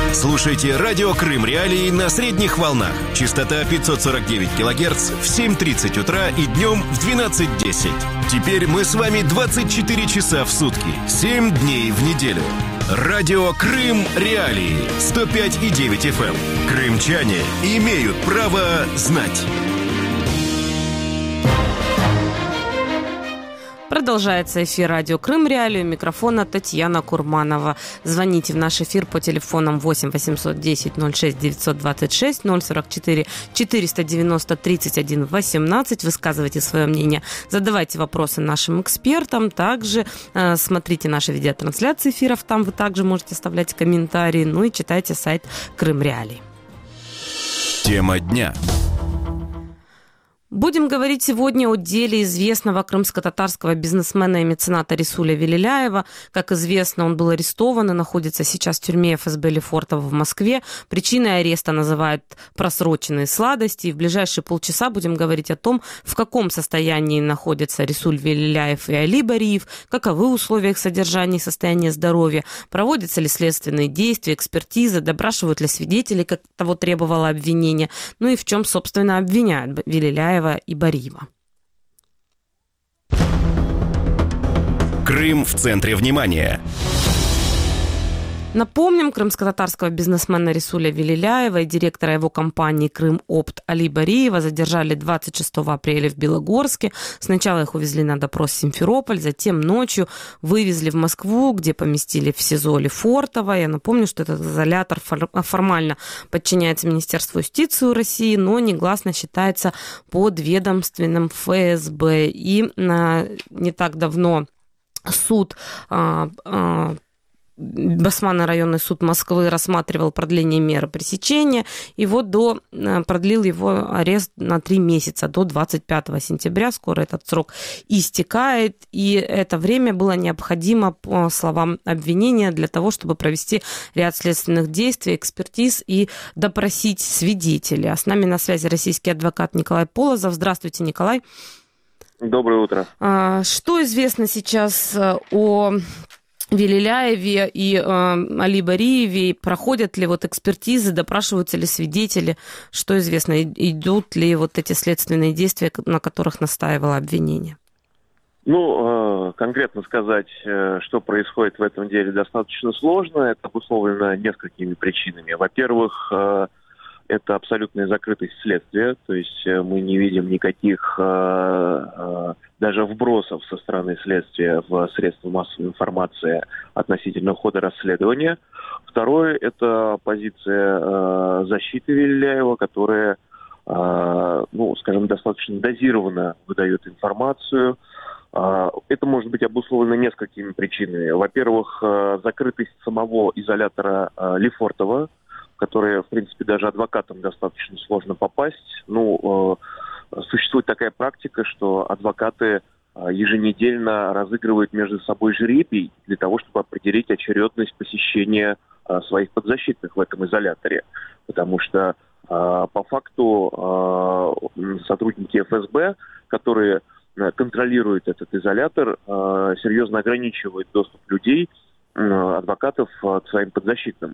Слушайте радио Крым Реалии на средних волнах. Частота 549 килогерц в 7:30 утра и днем в 12:10. Теперь мы с вами 24 часа в сутки, 7 дней в неделю. Радио Крым Реалии 105,9 FM. Крымчане имеют право знать. Продолжается эфир радио Крым Реалии. У микрофона Татьяна Курманова. Звоните в наш эфир по телефонам 8 810 06 926 044 490 31 18. Высказывайте свое мнение, задавайте вопросы нашим экспертам. Также смотрите наши видеотрансляции эфиров, там вы также можете оставлять комментарии. Ну и читайте сайт Крым Реалии. Тема дня. Будем говорить сегодня о деле известного крымско-татарского бизнесмена и мецената Рисуля Велиляева. Как известно, он был арестован и находится сейчас в тюрьме ФСБ Лефортово в Москве. Причиной ареста называют просроченные сладости. И в ближайшие полчаса будем говорить о том, в каком состоянии находятся Рисуль Велиляев и Али Бариев, каковы условия их содержания и состояния здоровья, проводятся ли следственные действия, экспертизы, допрашивают ли свидетелей, как того требовало обвинение, ну и в чем, собственно, обвиняют Велиляева и Бариева. Крым в центре внимания. Напомним, крымско-татарского бизнесмена Рисуля Велиляева и директора его компании «Крым-Опт» Али Бариева задержали 26 апреля в Белогорске. Сначала их увезли на допрос в Симферополь, затем ночью вывезли в Москву, где поместили в СИЗО Лефортово. Я напомню, что этот изолятор формально подчиняется Министерству юстиции России, но негласно считается подведомственным ФСБ. И не так давно суд Басманный районный суд Москвы рассматривал продление меры пресечения, и вот продлил его арест на 3 месяца, до 25 сентября. Скоро этот срок истекает, и это время было необходимо, по словам обвинения, для того, чтобы провести ряд следственных действий, экспертиз и допросить свидетелей. А с нами на связи российский адвокат Николай Полозов. Здравствуйте, Николай. Доброе утро. Что известно сейчас о Велиляеве и Али Бариеве? Проходят ли экспертизы, допрашиваются ли свидетели? Что известно? Идут ли эти следственные действия, на которых настаивало обвинение? Конкретно сказать, что происходит в этом деле, достаточно сложно. Это обусловлено несколькими причинами. Во-первых, это абсолютная закрытость следствия, то есть мы не видим никаких даже вбросов со стороны следствия в средства массовой информации относительно хода расследования. Второе – это позиция защиты Велиляева, которая, достаточно дозированно выдает информацию. Это может быть обусловлено несколькими причинами. Во-первых, закрытость самого изолятора Лефортово, которые, в принципе, даже адвокатам достаточно сложно попасть. Существует такая практика, что адвокаты еженедельно разыгрывают между собой жребий для того, чтобы определить очередность посещения своих подзащитных в этом изоляторе. Потому что по факту сотрудники ФСБ, которые контролируют этот изолятор, серьезно ограничивают доступ людей, адвокатов, к своим подзащитным.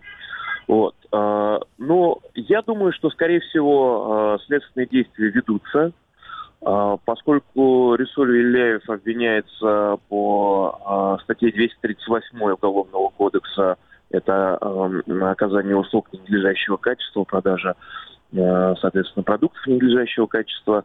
Но я думаю, что, скорее всего, следственные действия ведутся, поскольку Рисуль Велиляев обвиняется по статье 238 Уголовного кодекса, это оказание услуг ненадлежащего качества, продажа, соответственно, продуктов ненадлежащего качества.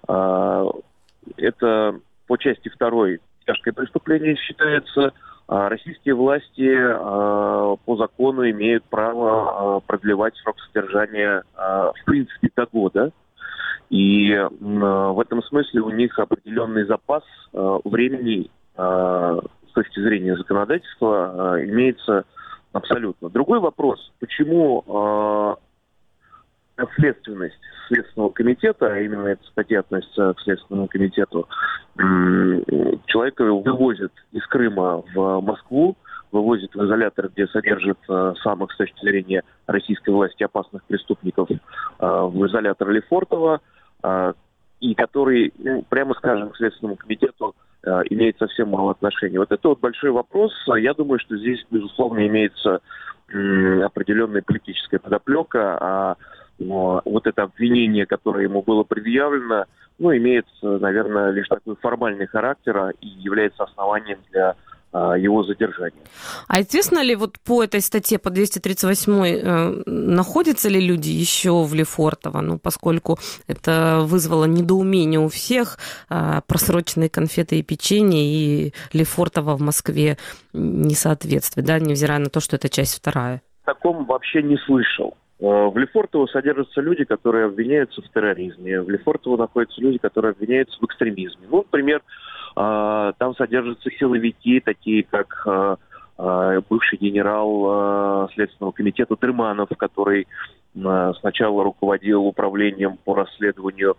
Это по части 2 тяжкое преступление считается. Российские власти по закону имеют право продлевать срок содержания в принципе до года. И в этом смысле у них определенный запас времени с точки зрения законодательства имеется абсолютно. Другой вопрос, почему следственность Следственного комитета, а именно эта статья относится к Следственному комитету, человека вывозят из Крыма в Москву, вывозят в изолятор, где содержат самых, с точки зрения российской власти, опасных преступников, в изолятор Лефортово, и который, прямо скажем, к Следственному комитету имеет совсем мало отношения. Вот это вот большой вопрос. Я думаю, что здесь, безусловно, имеется определенная политическая подоплека, вот это обвинение, которое ему было предъявлено, имеет, наверное, лишь такой формальный характер и является основанием для его задержания. А известно ли вот по этой статье, по 238, находятся ли люди еще в Лефортово? Поскольку это вызвало недоумение у всех, просроченные конфеты и печенье, и Лефортово в Москве не соответствует, да, невзирая на то, что это часть вторая. О таком вообще не слышал. В Лефортово содержатся люди, которые обвиняются в терроризме. В Лефортово находятся люди, которые обвиняются в экстремизме. Например, там содержатся силовики, такие как бывший генерал Следственного комитета Дрыманов, который сначала руководил управлением по расследованию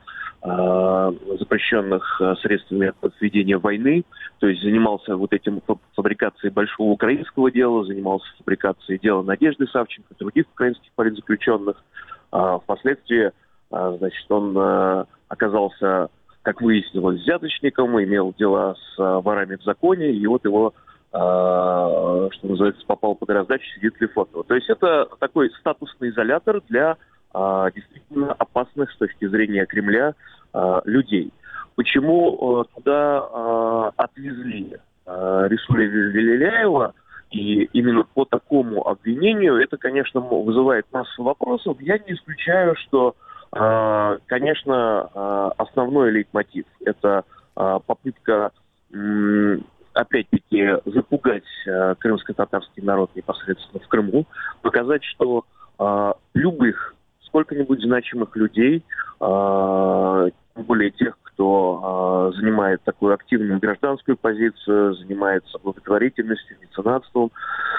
запрещенных средствами ведения войны, то есть занимался вот этим фабрикацией большого украинского дела, занимался фабрикацией дела Надежды Савченко, других украинских политзаключенных. Впоследствии, он оказался, как выяснилось, взяточником, имел дела с ворами в законе, и вот его, что называется, попал под раздачу, сидит в Лефортово. То есть это такой статусный изолятор для действительно опасных с точки зрения Кремля людей. Почему туда отвезли Рисуля Велеляева, и именно по такому обвинению, это, конечно, вызывает массу вопросов. Я не исключаю, что конечно, основной лейтмотив – это попытка, опять-таки, запугать крымско-татарский народ непосредственно в Крыму, показать, что любых сколько-нибудь значимых людей, тем более тех, кто занимает такую активную гражданскую позицию, занимается благотворительностью, меценатством,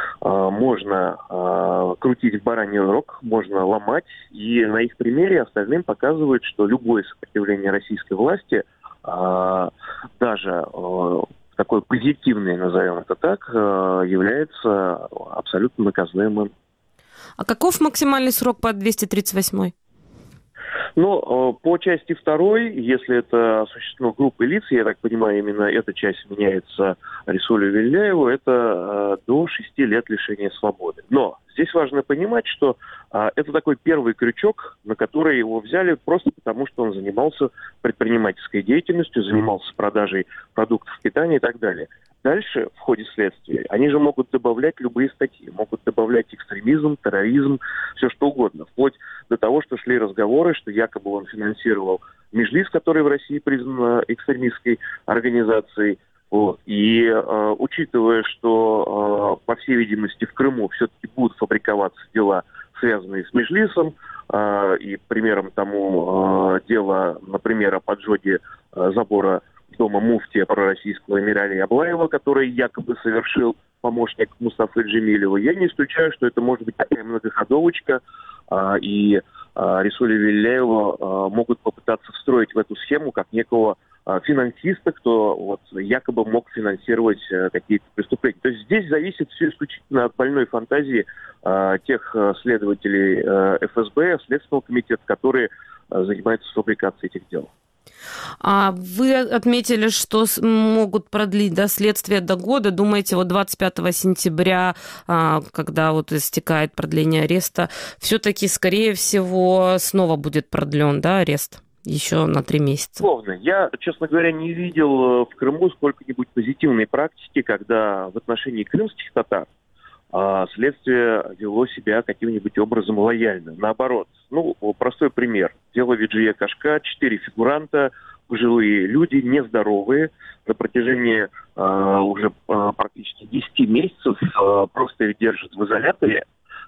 можно крутить в бараний рог, можно ломать, и на их примере остальным показывают, что любое сопротивление российской власти, даже такое позитивное, назовем это так, является абсолютно наказуемым. А каков максимальный срок по 238? По части 2, если это осуществлено группой лиц, я так понимаю, именно эта часть меняется Рисулю Велеляеву, это до 6 лет лишения свободы. Но здесь важно понимать, что это такой первый крючок, на который его взяли просто потому, что он занимался предпринимательской деятельностью, занимался продажей продуктов питания и так далее. Дальше, в ходе следствия, они же могут добавлять любые статьи, могут добавлять экстремизм, терроризм, все что угодно, вплоть до того, что шли разговоры, что якобы он финансировал Меджлис, который в России признан экстремистской организацией. И учитывая, что, по всей видимости, в Крыму все-таки будут фабриковаться дела, связанные с Меджлисом, и примером тому дело, например, о поджоге забора дома муфтия пророссийского Эмиралия Аблаева, который якобы совершил помощник Мустафы Джемилева. Я не исключаю, что это может быть такая многоходовочка, и Рисуля Велеляева могут попытаться встроить в эту схему как некого финансиста, кто якобы мог финансировать какие-то преступления. То есть здесь зависит все исключительно от больной фантазии тех следователей ФСБ, Следственного комитета, которые занимаются фабрикацией этих дел. А вы отметили, что могут продлить следствие до года. Думаете, 25 сентября, когда истекает продление ареста, все-таки, скорее всего, снова будет продлен, арест? Еще на 3 месяца. Словно. Я, честно говоря, не видел в Крыму сколько-нибудь позитивной практики, когда в отношении крымских татар следствие вело себя каким-нибудь образом лояльно. Наоборот. Простой пример. Дело Виджия Кашка. 4 фигуранта, пожилые люди, нездоровые, на протяжении уже практически 10 месяцев просто их держат в изоляторе.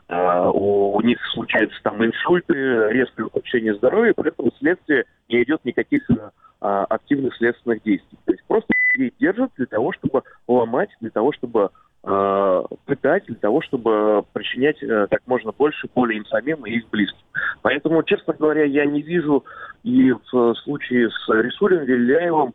У них случаются там инсульты, резкое ухудшение здоровья, поэтому следствие не идет никаких активных следственных действий. То есть просто их держат для того, чтобы ломать, для того, чтобы пытать, для того, чтобы причинять как можно больше боли им самим и их близким. Поэтому, честно говоря, я не вижу и в случае с Рисулем Велеляевым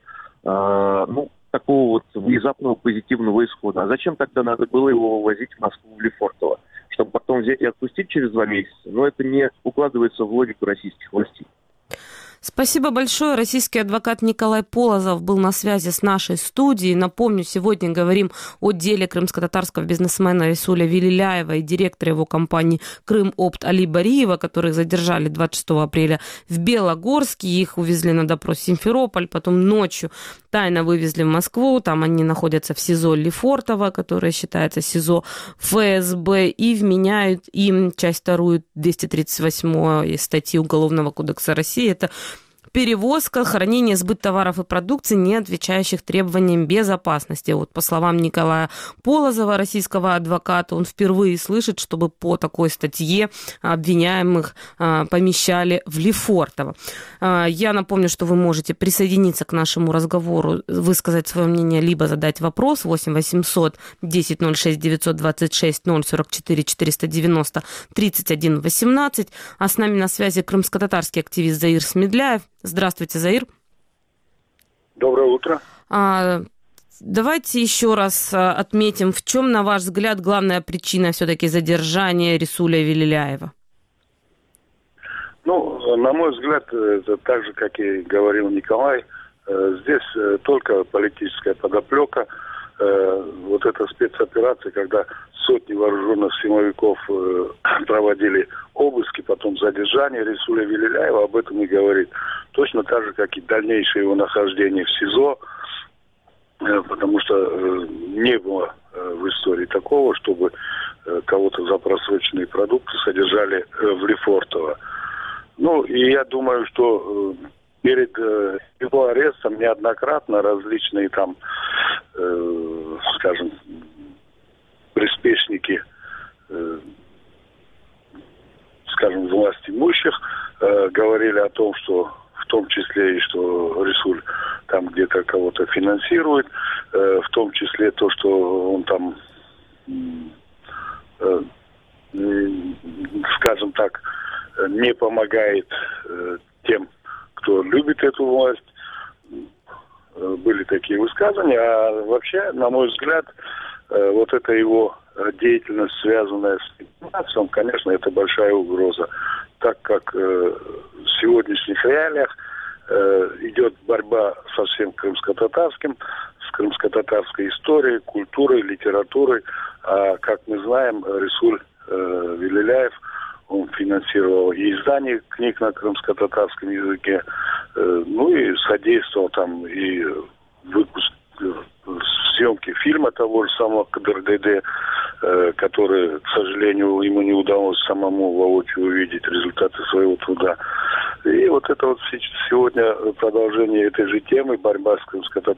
такого внезапного позитивного исхода. А зачем тогда надо было его возить в Москву, в Лефортово? Чтобы потом взять и отпустить через 2 месяца? Это не укладывается в логику российских властей. Спасибо большое. Российский адвокат Николай Полозов был на связи с нашей студией. Напомню, сегодня говорим о деле крымско-татарского бизнесмена Рисуля Велиляева и директора его компании «Крым-Опт» Али Бариева, которых задержали 26 апреля в Белогорске. Их увезли на допрос в Симферополь, потом ночью тайно вывезли в Москву. Там они находятся в СИЗО Лефортово, которое считается СИЗО ФСБ, и вменяют им часть 2 238 статьи Уголовного кодекса России. Это перевозка, хранение, сбыт товаров и продукции, не отвечающих требованиям безопасности. Вот по словам Николая Полозова, российского адвоката, он впервые слышит, чтобы по такой статье обвиняемых помещали в Лефортово. Я напомню, что вы можете присоединиться к нашему разговору, высказать свое мнение, либо задать вопрос 8 800 10 06 926 044 490 31 18. А с нами на связи крымско-татарский активист Заир Смедляев. Здравствуйте, Заир. Доброе утро. Давайте еще раз отметим, в чем, на ваш взгляд, главная причина все-таки задержания Рисуля Велиляева? На мой взгляд, это так же, как и говорил Николай, здесь только политическая подоплека. Вот эта спецоперация, когда сотни вооруженных силовиков проводили обыски, потом задержание Рисуля Велиляева, об этом и говорит. Точно так же, как и дальнейшее его нахождение в СИЗО, потому что не было в истории такого, чтобы кого-то за просроченные продукты содержали в Лефортово. И я думаю, что перед его арестом неоднократно различные там, скажем, приспешники, скажем, власть имущих говорили о том, что в том числе и что Рисуль там где-то кого-то финансирует, в том числе то, что он там, скажем так, не помогает тем, кто любит эту власть. Были такие высказывания. А вообще, на мой взгляд, вот эта его деятельность, связанная с информацией, конечно, это большая угроза. Так как в сегодняшних реалиях идет борьба со всем крымско-татарским, с крымско-татарской историей, культурой, литературой. А как мы знаем, Рисуль Велиляев, он финансировал и издание книг на крымско-татарском языке, и содействовал там и выпуск съемки фильма того же самого КДР-ДД, который, к сожалению, ему не удалось самому воочию увидеть результаты своего труда. И вот это вот сегодня продолжение этой же темы, борьба с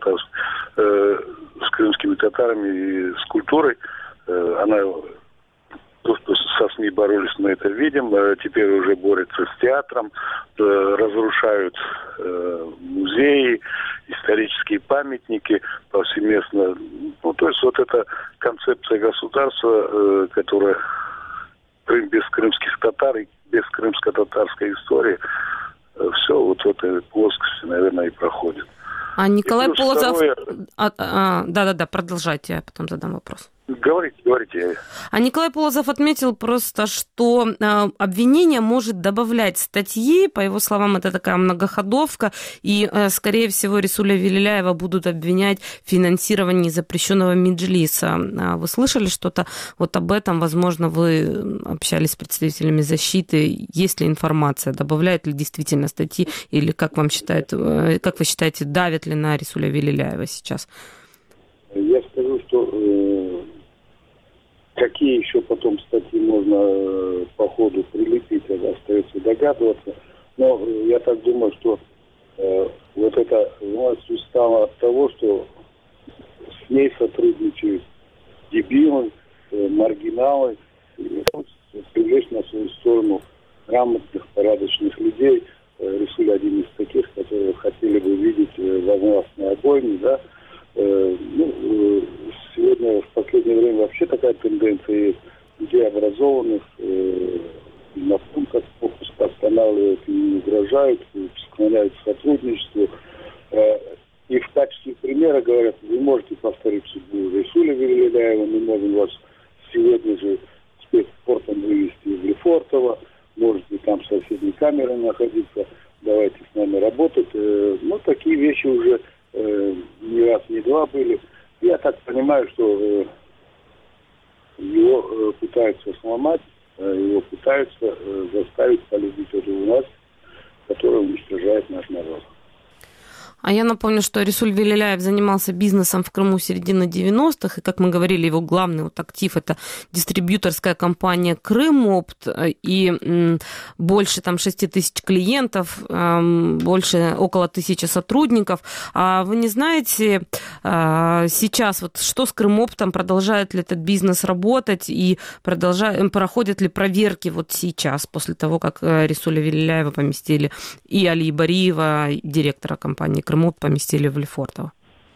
с крымскими татарами и с культурой, она... То, что со СМИ боролись, мы это видим. Теперь уже борются с театром, разрушают музеи, исторические памятники повсеместно. То есть вот эта концепция государства, которая Крым без крымских татар и без крымско-татарской истории, все вот в этой плоскости, наверное, и проходит. А Николай Полозов... Да, продолжайте, я потом задам вопрос. Говорите. А Николай Полозов отметил просто, что обвинение может добавлять статьи, по его словам, это такая многоходовка, и, скорее всего, Рисуля Велиляева будут обвинять в финансировании запрещенного Меджлиса. Вы слышали что-то вот об этом? Возможно, вы общались с представителями защиты. Есть ли информация? Добавляют ли действительно статьи? Или, как вы считаете, давят ли на Рисуля Велиляева сейчас? Я скажу, что какие еще потом статьи можно по ходу прилепить, остается догадываться. Но я так думаю, что вот эта власть устала от того, что с ней сотрудничают дебилы, маргиналы, и привлечь на свою сторону грамотных, порядочных людей. Рисуль один из таких, которые хотели бы видеть во властной обойме, да. Сегодня в последнее время вообще такая тенденция есть. Людей образованных на пунктах пропуск останавливают и угрожают, склоняют к сотрудничеству. И в качестве примера говорят, вы можете повторить судьбу Рисуля Велиляева, мы можем вас сегодня же спецпортом вывести в Лефортово, можете там в соседней камере находиться, давайте с нами работать. Такие вещи уже не раз, не два были. Я так понимаю, что его пытаются сломать, его пытаются заставить полюбить эту власть, которая уничтожает наш народ. А я напомню, что Рисуль Велиляев занимался бизнесом в Крыму с середины 90-х, и, как мы говорили, его главный актив – это дистрибьюторская компания «Крымопт», и больше 6 тысяч клиентов, больше около 1000 сотрудников. А вы не знаете сейчас, что с «Крымоптом», продолжает ли этот бизнес работать, и проходят ли проверки сейчас, после того, как Рисуля Велиляева поместили, и Али Бариева, директора компании «Крымопт», поместили в Лефортово?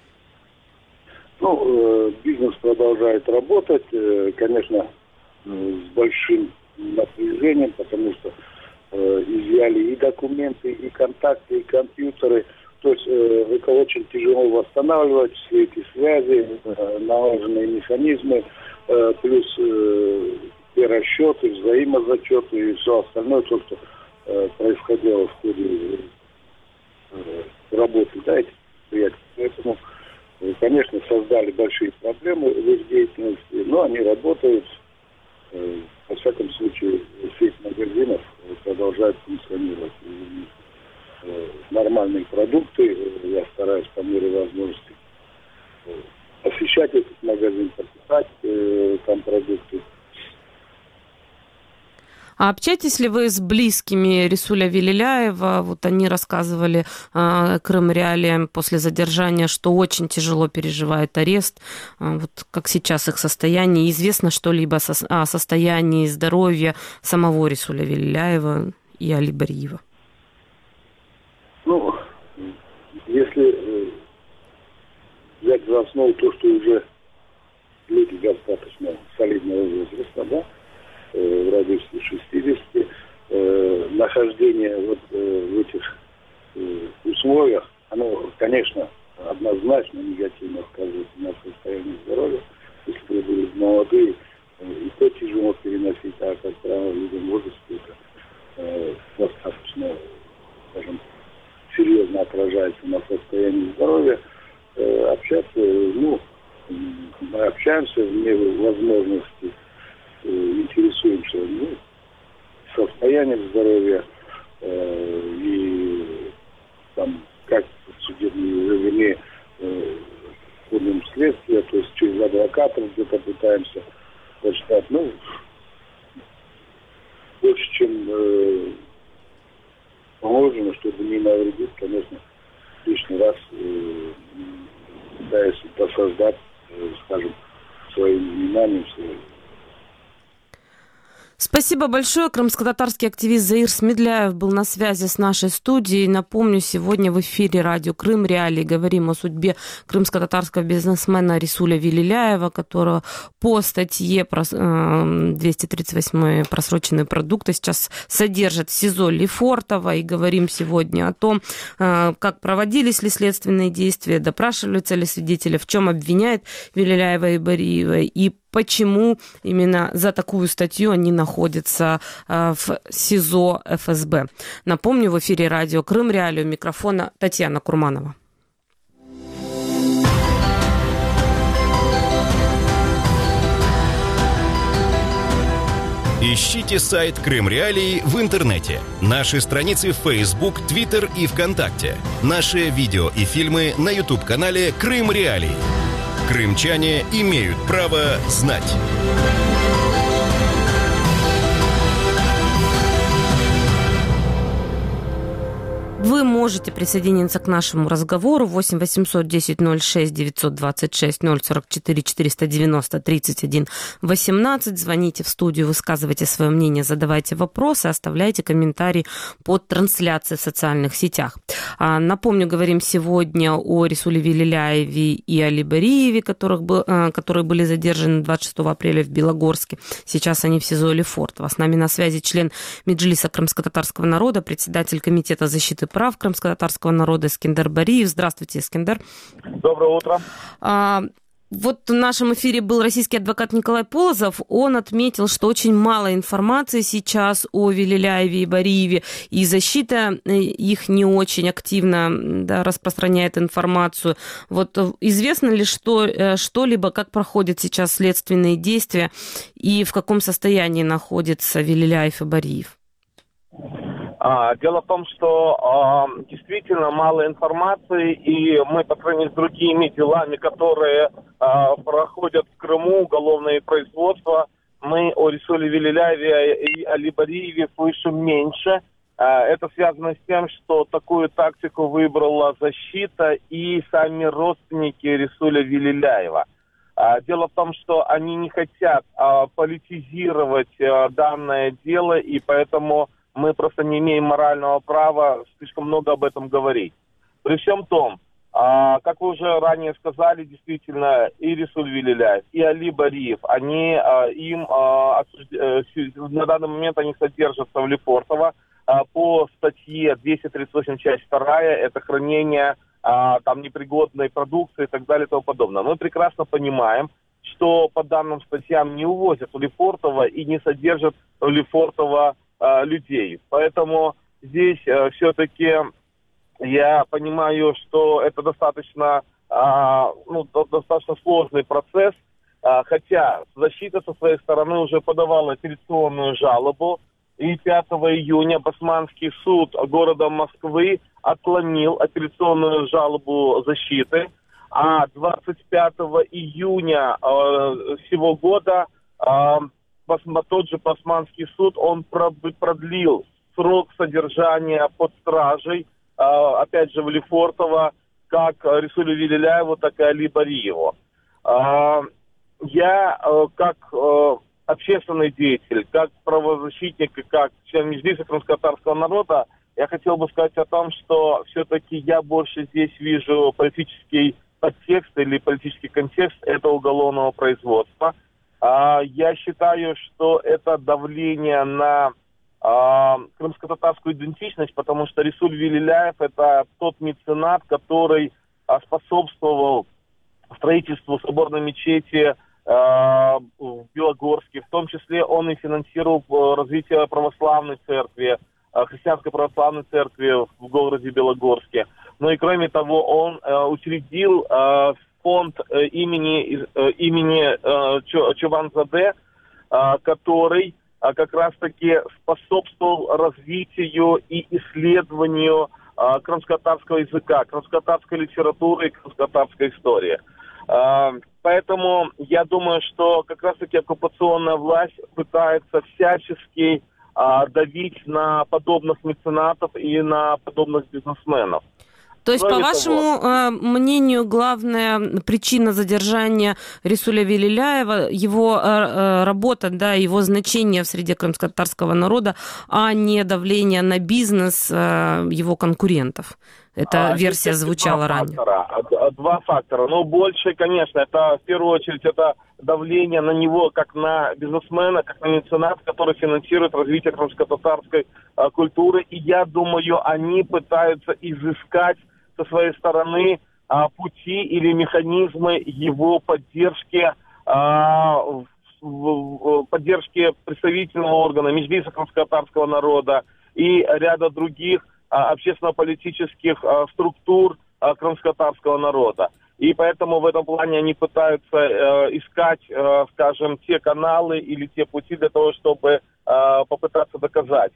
Бизнес продолжает работать, конечно, с большим напряжением, потому что изъяли и документы, и контакты, и компьютеры. То есть это очень тяжело восстанавливать все эти связи, налаженные механизмы, плюс все расчеты, взаимозачеты и все остальное, то, что происходило в ходе работы, этих предприятий. Поэтому, конечно, создали большие проблемы в их деятельности, но они работают. Во всяком случае, сеть магазинов продолжает функционировать. Нормальные продукты, я стараюсь по мере возможности посещать этот магазин, покупать там продукты. А общаетесь ли вы с близкими Рисуля Велиляева? Они рассказывали Крым Реалиям после задержания, что очень тяжело переживает арест. Как сейчас их состояние? Известно что-либо о состоянии здоровья самого Рисуля Велиляева и Али Бариева? Если взять за основу то, что уже люди достаточно солидного возраста, в радиусе 60, нахождение в этих условиях, оно, конечно, однозначно негативно сказывается на состоянии здоровья. Если вы были молодые, и то тяжело переносить, а как правило, людям в возрасте это достаточно, скажем, серьезно отражается на состоянии здоровья. Общаться, мы общаемся в меру возможности, интересуемся состоянием здоровья и как судебные ходом следствия, то есть через адвокатов где-то пытаемся прочитать, больше, чем положено, чтобы не навредить, конечно, лишний раз пытаясь досаждать, скажем, своим вниманием, своим. Спасибо большое. Крымско-татарский активист Заир Смедляев был на связи с нашей студией. Напомню, сегодня в эфире радио «Крым Реалии» говорим о судьбе крымско-татарского бизнесмена Рисуля Велиляева, которого по статье 238 просроченные продукты сейчас содержат в СИЗО Лефортово. И говорим сегодня о том, как проводились ли следственные действия, допрашиваются ли свидетели, в чем обвиняет Велиляева и Бариева, и почему именно за такую статью они находятся в СИЗО ФСБ. Напомню, в эфире радио «Крым Реалии», у микрофона Татьяна Курманова. Ищите сайт «Крым Реалии» в интернете, наши страницы в Facebook, Twitter и ВКонтакте, наши видео и фильмы на YouTube-канале «Крым Реалии». Крымчане имеют право знать. Вы можете присоединиться к нашему разговору 8 800 10 06 926 044 490 31 18. Звоните в студию, высказывайте свое мнение, задавайте вопросы, оставляйте комментарии под трансляцией в социальных сетях. Напомню, говорим сегодня о Рисуле Велиляеве и Али Бариеве, которые были задержаны 26 апреля в Белогорске. Сейчас они в СИЗО Лефортово. С нами на связи член Меджлиса крымско-татарского народа, председатель Комитета защиты прав крымско-татарского народа Искендер Бариев. Здравствуйте, Искендер. Доброе утро. Вот в нашем эфире был российский адвокат Николай Полозов. Он отметил, что очень мало информации сейчас о Велиляеве и Бариеве, и защита их не очень активно, да, распространяет информацию. Вот известно ли что-либо, как проходят сейчас следственные действия и в каком состоянии находятся Велиляев и Бариев? Дело в том, что действительно мало информации, и мы по сравнению с другими делами, которые проходят в Крыму, уголовные производства, мы о Рисуле Велиляеве и Али Бариеве слышим меньше. Это связано с тем, что такую тактику выбрала защита и сами родственники Рисуля Велиляева. Дело в том, что они не хотят политизировать данное дело, и поэтому мы просто не имеем морального права слишком много об этом говорить. При всем том, как вы уже ранее сказали, действительно, и Рисуль Велиляев, и Али Бариев, на данный момент они содержатся в Лефортово по статье 238, часть 2, это хранение там непригодной продукции и так далее и тому подобное. Мы прекрасно понимаем, что по данным статьям не увозят в Лефортово и не содержат в Лефортово людей. Поэтому здесь все-таки я понимаю, что это достаточно сложный процесс, хотя защита со своей стороны уже подавала апелляционную жалобу, и 5 июня Басманский суд города Москвы отклонил апелляционную жалобу защиты, а 25 июня сего года тот же Басманский суд, он продлил срок содержания под стражей, опять же, в Лефортово, как Рисулю Велиляеву, так и Али Бариеву. Я, как общественный деятель, как правозащитник и как член Меджлиса крымско-татарского народа, я хотел бы сказать о том, что все-таки я больше здесь вижу политический подтекст или политический контекст этого уголовного производства. Я считаю, что это давление на крымско-татарскую идентичность, потому что Рисуль Велиляев – это тот меценат, который способствовал строительству соборной мечети в Белогорске. В том числе он и финансировал развитие православной церкви, христианской православной церкви в городе Белогорске. Ну и кроме того, он учредил фонд имени Чуванзаде, который как раз-таки способствовал развитию и исследованию крымско-татарского языка, крымско-татарской литературы и крымско-татарской истории. Поэтому я думаю, что как раз-таки оккупационная власть пытается всячески давить на подобных меценатов и на подобных бизнесменов. То есть, по вашему мнению, главная причина задержания Рисуля Велиляева, его работа, да, его значение в среде крымско-татарского народа, а не давление на бизнес его конкурентов? Эта версия звучала ранее. Два фактора. Но больше, конечно, это в первую очередь это давление на него как на бизнесмена, как на мецената, который финансирует развитие крымско-татарской культуры. И я думаю, они пытаются изыскать со своей стороны пути или механизмы его поддержки представительного органа, Меджлиса крымско-татарского народа и ряда других общественно-политических структур крымско-татарского народа. И поэтому в этом плане они пытаются искать, скажем, те каналы или те пути для того, чтобы попытаться доказать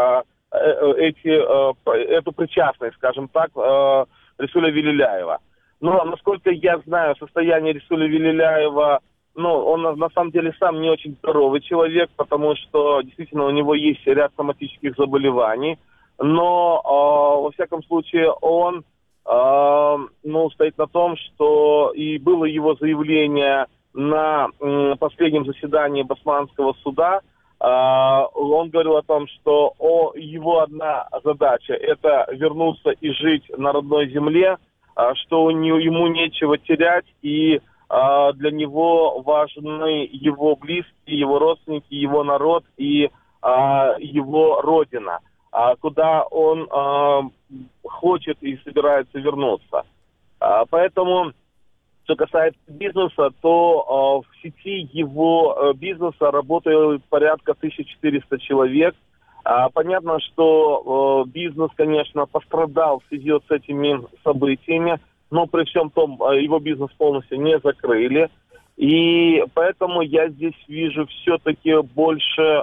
эту причастность, скажем так, Рисуля Велиляева. Но, насколько я знаю, состояние Рисуля Велиляева, он на самом деле сам не очень здоровый человек, потому что действительно у него есть ряд соматических заболеваний. Но, во всяком случае, он стоит на том, что и было его заявление на последнем заседании Басманского суда. Он говорил о том, что его одна задача – это вернуться и жить на родной земле, что ему нечего терять, и для него важны его близкие, его родственники, его народ и его родина, куда он хочет и собирается вернуться. Поэтому Что касается бизнеса, то в сети его бизнеса работает порядка 1400 человек. Понятно, что бизнес, конечно, пострадал в связи с этими событиями, но при всем том его бизнес полностью не закрыли. И поэтому я здесь вижу все-таки больше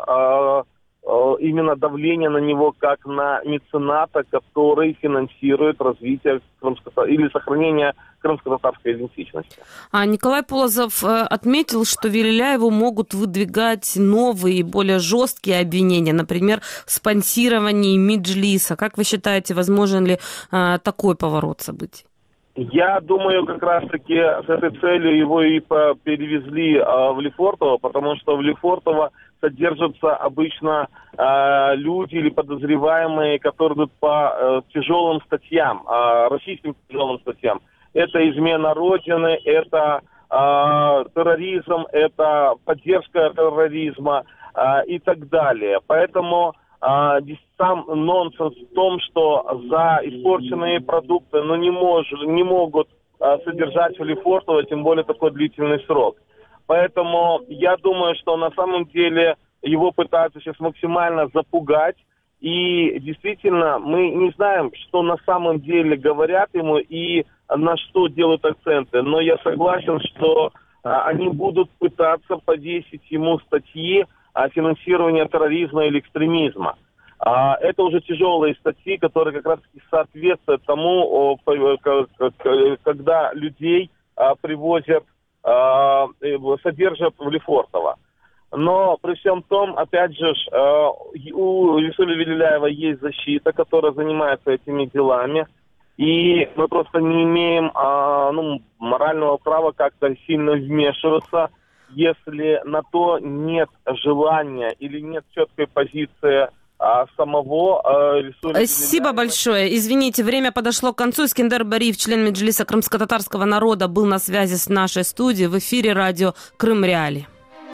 именно давление на него как на мецената, который финансирует развитие или сохранение крымско-татарской идентичности. Николай Полозов отметил, что Велиляеву могут выдвигать новые, более жесткие обвинения, например, в спонсировании Меджлиса. Как вы считаете, возможен ли такой поворот событий? Я думаю, как раз-таки с этой целью его и перевезли в Лефортово, потому что в Лефортово содержатся обычно люди или подозреваемые, которые идут по тяжелым статьям, российским тяжелым статьям. Это измена Родины, это терроризм, это поддержка терроризма и так далее. Поэтому сам нонсенс в том, что за испорченные продукты не могут содержать в Лефортово, тем более такой длительный срок. Поэтому я думаю, что на самом деле его пытаются сейчас максимально запугать. И действительно, мы не знаем, что на самом деле говорят ему и на что делают акценты. Но я согласен, что они будут пытаться повесить ему статьи о финансировании терроризма или экстремизма. Это уже тяжелые статьи, которые как раз соответствуют тому, когда людей привозят, содержат в Лефортово. Но при всем том, опять же, у Рисуля Велиляева есть защита, которая занимается этими делами. И мы просто не имеем морального права как-то сильно вмешиваться, если на то нет желания или нет четкой позиции самого Рисуля Велиляева. Спасибо большое. Извините, время подошло к концу. Искендер Бариев, член Меджлиса крымско-татарского народа, был на связи с нашей студией в эфире радио Крым Реалии.